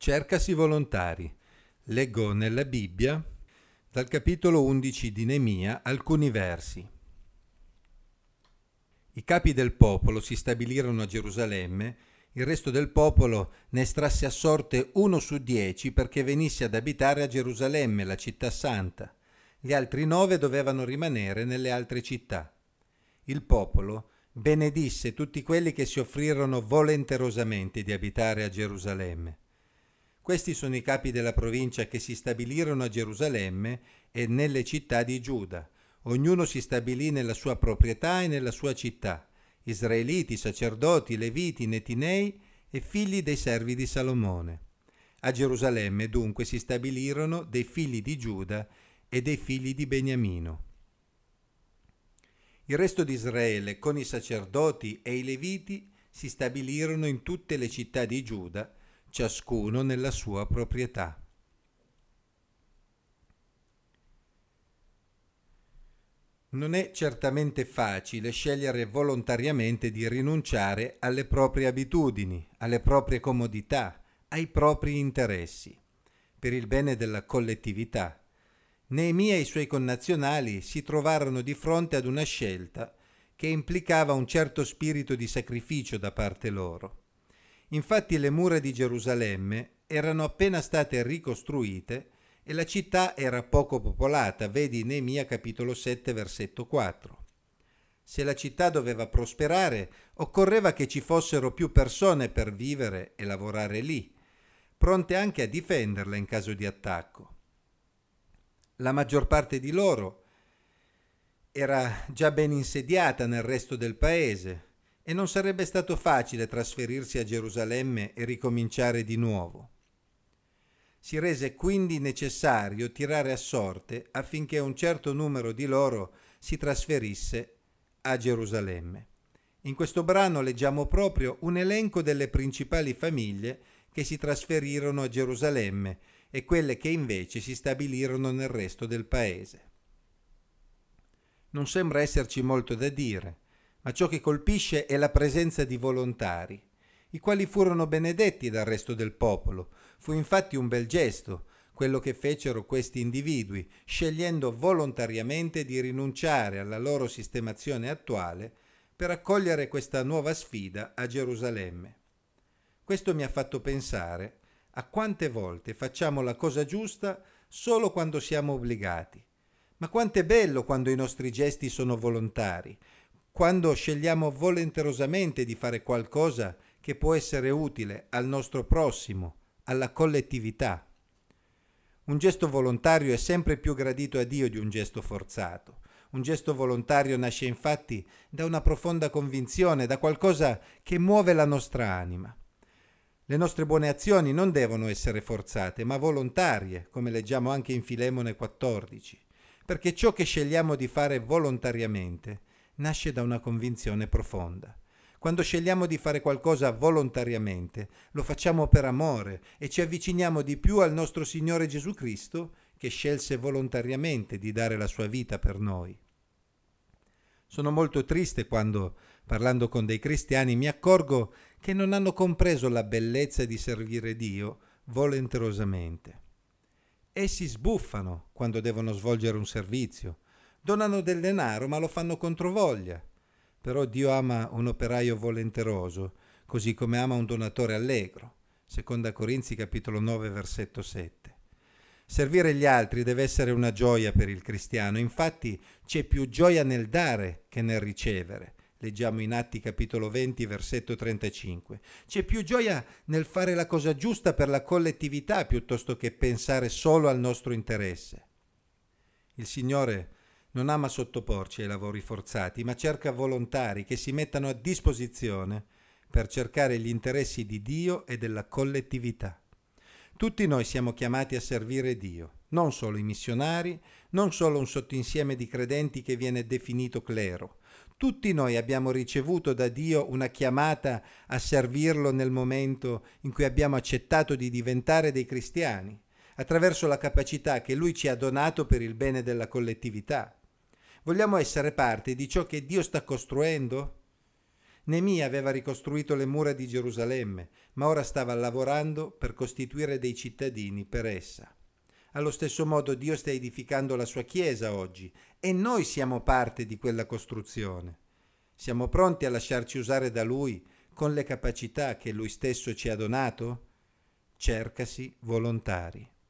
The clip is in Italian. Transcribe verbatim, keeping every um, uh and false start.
Cercasi volontari. Leggo nella Bibbia, dal capitolo undici di Neemia, alcuni versi. I capi del popolo si stabilirono a Gerusalemme, il resto del popolo ne estrasse a sorte uno su dieci perché venisse ad abitare a Gerusalemme, la città santa. Gli altri nove dovevano rimanere nelle altre città. Il popolo benedisse tutti quelli che si offrirono volenterosamente di abitare a Gerusalemme. Questi sono i capi della provincia che si stabilirono a Gerusalemme e nelle città di Giuda. Ognuno si stabilì nella sua proprietà e nella sua città. Israeliti, sacerdoti, leviti, netinei e figli dei servi di Salomone. A Gerusalemme dunque si stabilirono dei figli di Giuda e dei figli di Beniamino. Il resto di Israele, con i sacerdoti e i leviti, si stabilirono in tutte le città di Giuda, ciascuno nella sua proprietà. Non è certamente facile scegliere volontariamente di rinunciare alle proprie abitudini, alle proprie comodità, ai propri interessi, per il bene della collettività. Neemia e i suoi connazionali si trovarono di fronte ad una scelta che implicava un certo spirito di sacrificio da parte loro. Infatti le mura di Gerusalemme erano appena state ricostruite e la città era poco popolata, vedi Neemia capitolo sette versetto quattro. Se la città doveva prosperare, occorreva che ci fossero più persone per vivere e lavorare lì, pronte anche a difenderla in caso di attacco. La maggior parte di loro era già ben insediata nel resto del paese e non sarebbe stato facile trasferirsi a Gerusalemme e ricominciare di nuovo. Si rese quindi necessario tirare a sorte affinché un certo numero di loro si trasferisse a Gerusalemme. In questo brano leggiamo proprio un elenco delle principali famiglie che si trasferirono a Gerusalemme e quelle che invece si stabilirono nel resto del paese. Non sembra esserci molto da dire, ma ciò che colpisce è la presenza di volontari, i quali furono benedetti dal resto del popolo. Fu infatti un bel gesto quello che fecero questi individui, scegliendo volontariamente di rinunciare alla loro sistemazione attuale per accogliere questa nuova sfida a Gerusalemme. Questo mi ha fatto pensare a quante volte facciamo la cosa giusta solo quando siamo obbligati. Ma quanto è bello quando i nostri gesti sono volontari, quando scegliamo volenterosamente di fare qualcosa che può essere utile al nostro prossimo, alla collettività. Un gesto volontario è sempre più gradito a Dio di un gesto forzato. Un gesto volontario nasce infatti da una profonda convinzione, da qualcosa che muove la nostra anima. Le nostre buone azioni non devono essere forzate, ma volontarie, come leggiamo anche in Filemone quattordici, perché ciò che scegliamo di fare volontariamente nasce da una convinzione profonda. Quando scegliamo di fare qualcosa volontariamente, lo facciamo per amore e ci avviciniamo di più al nostro Signore Gesù Cristo, che scelse volontariamente di dare la sua vita per noi. Sono molto triste quando, parlando con dei cristiani, mi accorgo che non hanno compreso la bellezza di servire Dio volenterosamente. Essi sbuffano quando devono svolgere un servizio, donano del denaro ma lo fanno controvoglia. Però Dio ama un operaio volenteroso, così come ama un donatore allegro. Seconda Corinzi capitolo nove versetto sette. Servire gli altri deve essere una gioia per il cristiano, infatti c'è più gioia nel dare che nel ricevere. Leggiamo in Atti capitolo venti versetto trentacinque. C'è più gioia nel fare la cosa giusta per la collettività piuttosto che pensare solo al nostro interesse. Il Signore non ama sottoporci ai lavori forzati, ma cerca volontari che si mettano a disposizione per cercare gli interessi di Dio e della collettività. Tutti noi siamo chiamati a servire Dio, non solo i missionari, non solo un sottoinsieme di credenti che viene definito clero. Tutti noi abbiamo ricevuto da Dio una chiamata a servirlo nel momento in cui abbiamo accettato di diventare dei cristiani, attraverso la capacità che Lui ci ha donato per il bene della collettività. Vogliamo essere parte di ciò che Dio sta costruendo? Neemia aveva ricostruito le mura di Gerusalemme, ma ora stava lavorando per costituire dei cittadini per essa. Allo stesso modo Dio sta edificando la sua Chiesa oggi e noi siamo parte di quella costruzione. Siamo pronti a lasciarci usare da Lui con le capacità che Lui stesso ci ha donato? Cercasi volontari.